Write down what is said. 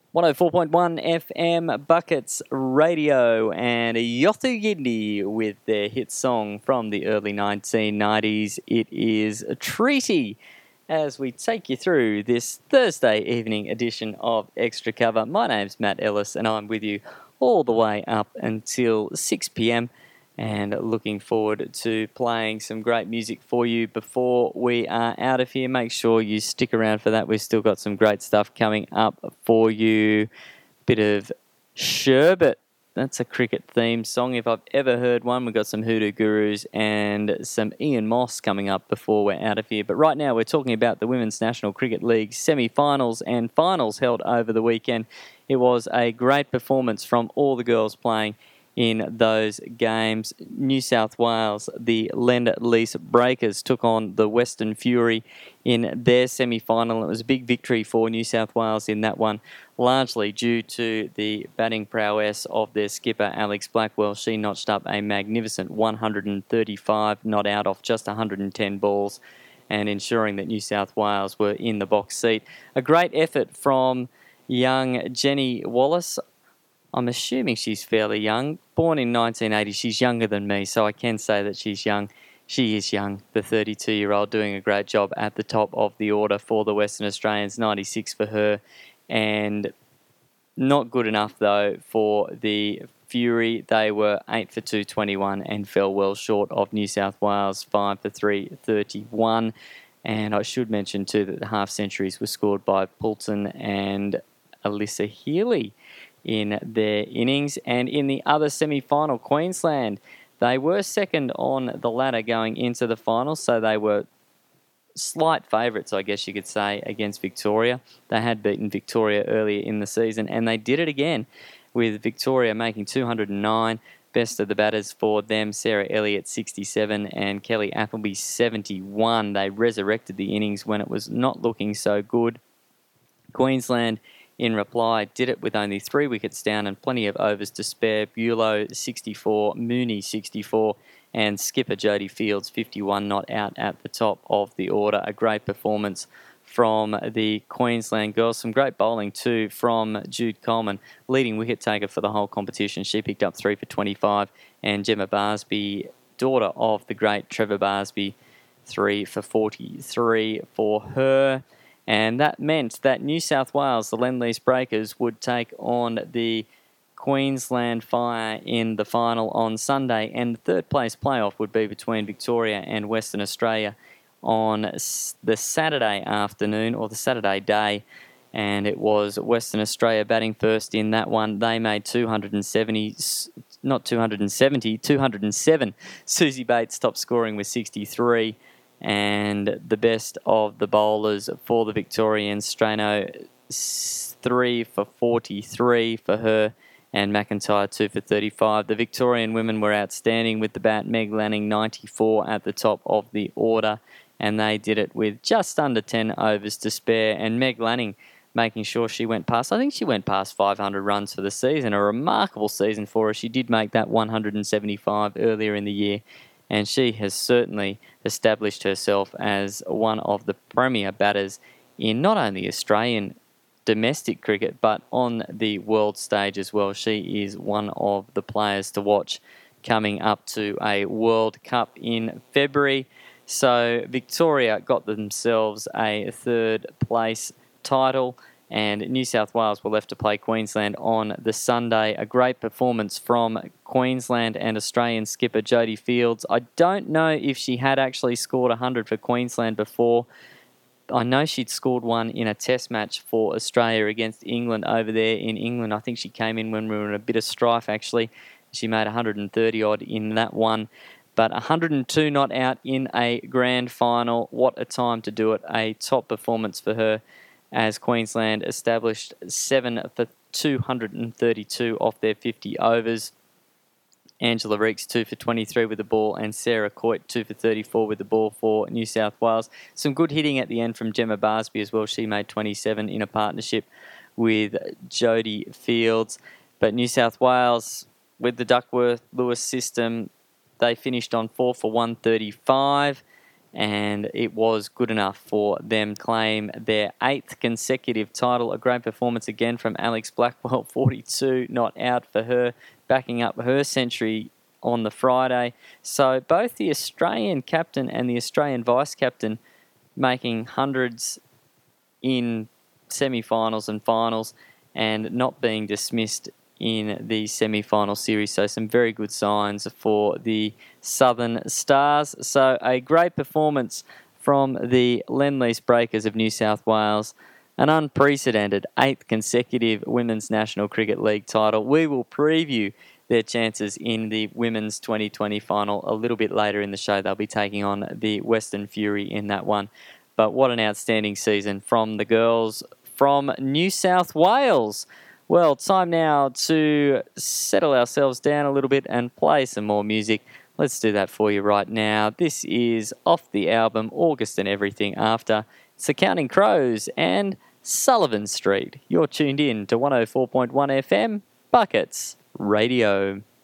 104.1 FM Buckets Radio and Yothu Yindi with their hit song from the early 1990s. It is a treaty as we take you through this Thursday evening edition of Extra Cover. My name's Matt Ellis and I'm with you all the way up until 6 p.m. and looking forward to playing some great music for you before we are out of here. Make sure you stick around for that. We've still got some great stuff coming up for you. Bit of Sherbet. That's a cricket theme song if I've ever heard one. We've got some Hoodoo Gurus and some Ian Moss coming up before we're out of here. But right now we're talking about the Women's National Cricket League semi-finals and finals held over the weekend. It was a great performance from all the girls playing in those games. New South Wales, the Lend-Lease Breakers, took on the Western Fury in their semi-final. It was a big victory for New South Wales in that one, largely due to the batting prowess of their skipper, Alex Blackwell. She notched up a magnificent 135 not out off just 110 balls and ensuring that New South Wales were in the box seat. A great effort from young Jenny Wallace. I'm assuming she's fairly young. Born in 1980, she's younger than me, so I can say that she's young. She is young, the 32-year-old, doing a great job at the top of the order for the Western Australians. 96 for her, and not good enough, though, for the Fury. They were 8 for 221 and fell well short of New South Wales, 5 for 331. And I should mention, too, that the half-centuries were scored by Poulton and Alyssa Healy in their innings. And in the other semi-final, Queensland, they were second on the ladder going into the final, so they were slight favourites, I guess you could say, against Victoria. They had beaten Victoria earlier in the season, and they did it again, with Victoria making 209. Best of the batters for them, Sarah Elliott 67 and Kelly Appleby 71. They resurrected the innings when it was not looking so good. Queensland, in reply, did it with only 3 wickets down and plenty of overs to spare. Bulow 64, Mooney 64, and skipper Jodie Fields 51 not out at the top of the order. A great performance from the Queensland girls. Some great bowling too from Jude Coleman, leading wicket taker for the whole competition. She picked up 3 for 25, and Gemma Barsby, daughter of the great Trevor Barsby, 3 for 43 for her. And that meant that New South Wales, the Lend-Lease Breakers, would take on the Queensland Fire in the final on Sunday. And the third place playoff would be between Victoria and Western Australia on the Saturday afternoon, or the Saturday day. And it was Western Australia batting first in that one. They made 207. Susie Bates top scoring with 63. And the best of the bowlers for the Victorians, Strano 3 for 43 for her, and McIntyre 2 for 35. The Victorian women were outstanding with the bat. Meg Lanning 94 at the top of the order, and they did it with just under 10 overs to spare. And Meg Lanning making sure she went past, I think she went past 500 runs for the season. A remarkable season for her. She did make that 175 earlier in the year, and she has certainly established herself as one of the premier batters in not only Australian domestic cricket, but on the world stage as well. She is one of the players to watch coming up to a World Cup in February. So Victoria got themselves a third place title, and New South Wales were left to play Queensland on the Sunday. A great performance from Queensland and Australian skipper Jodie Fields. I don't know if she had actually scored 100 for Queensland before. I know she'd scored one in a test match for Australia against England over there in England. I think she came in when we were in a bit of strife, actually. She made 130-odd in that one. But 102 not out in a grand final. What a time to do it. A top performance for her, as Queensland established 7 for 232 off their 50 overs. Angela Reeks 2 for 23 with the ball, and Sarah Coit 2 for 34 with the ball for New South Wales. Some good hitting at the end from Gemma Barsby as well. She made 27 in a partnership with Jodie Fields. But New South Wales, with the Duckworth-Lewis system, they finished on 4 for 135. and it was good enough for them to claim their 8th consecutive title. A great performance again from Alex Blackwell, 42 not out for her, backing up her century on the Friday. So both the Australian captain and the Australian vice-captain making hundreds in semi-finals and finals and not being dismissed in the semi-final series. So some very good signs for the Southern Stars. So a great performance from the Lend-Lease Breakers of New South Wales. An unprecedented 8th consecutive Women's National Cricket League title. We will preview their chances in the Women's 2020 final a little bit later in the show. They'll be taking on the Western Fury in that one. But what an outstanding season from the girls from New South Wales. Well, time now to settle ourselves down a little bit and play some more music. Let's do that for you right now. This is off the album August and Everything After. It's the Counting Crows and Sullivan Street. You're tuned in to 104.1 FM, Buckets Radio.